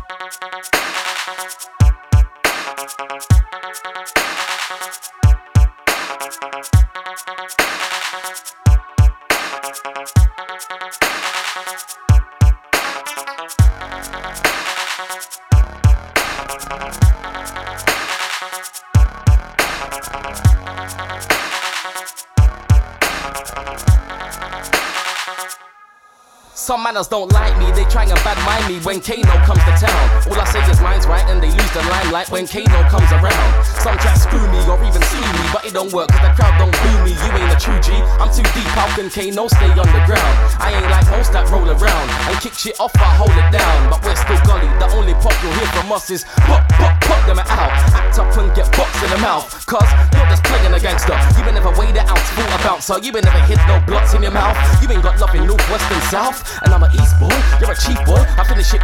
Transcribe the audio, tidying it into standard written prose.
Some manners don't like me, they try and bad mind me when Kano comes to town. All I say is lines right and they lose the limelight when Kano comes around. Some tracks screw me or even sue me, but it don't work cause the crowd don't boo me. You ain't a true G, I'm too deep, how can Kano stay on the ground? I ain't like most that roll around and kick shit off, I hold it down. But we're still gully, the only pop you'll hear from us is pop, pop, pop them out. Act up and get boxed in the mouth, cause you're just playing a gangster. You ain't never weighed it out, sport a bouncer. You ain't never hit no blocks in your mouth. You ain't got love in north, west and south. And I'm an east boy, you're a cheap boy. I finish it